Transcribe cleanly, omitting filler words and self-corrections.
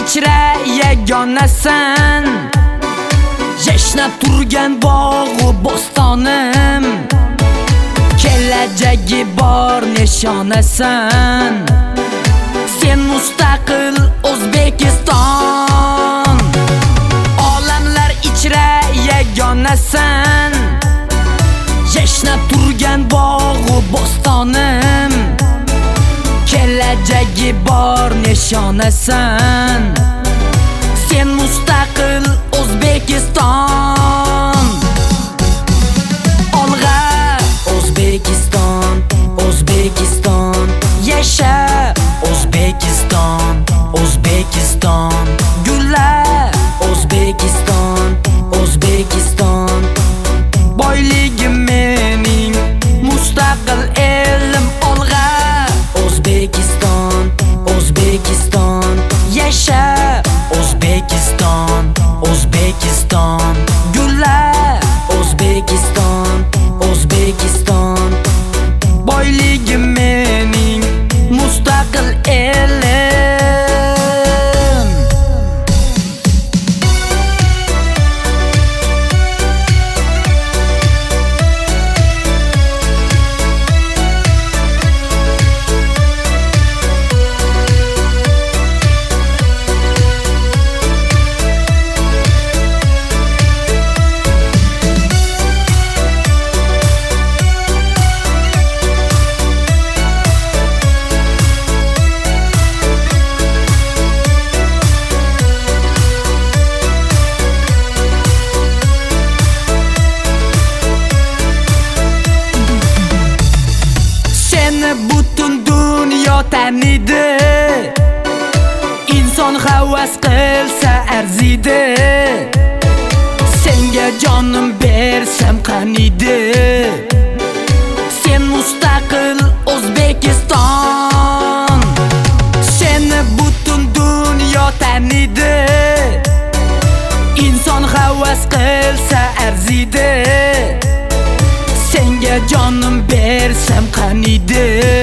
ichra yagonasan, yashnab turgan bog'u bo'stonim, kelajagi bor nishonasan. Sen mustaqil O'zbekiston, olamlar ichra yagonasan, yashnab turgan bog'u bo'stonim, kelajagi bor nishonasan. Sen mustaqil O'zbekiston. Olg'a O'zbekiston, O'zbekiston, yasha O'zbekiston, O'zbekiston, gullar O'zbekiston, O'zbekiston. Boyligim mening, mustaqil elim. Olg'a O'zbekiston, O'zbekiston, yasha O'zbekiston, O'zbekiston, gullar O'zbekiston, O'zbekiston. Boyligim mening, mustaqil elim. Butun dunyo taniydi, inson havas qilsa arziydi. Senga jonim bersam qaniydi. Sen mustaqil O'zbekiston, seni butun dunyo taniydi, inson havas qilsa arziydi. Senga jonim bersam qaniydi.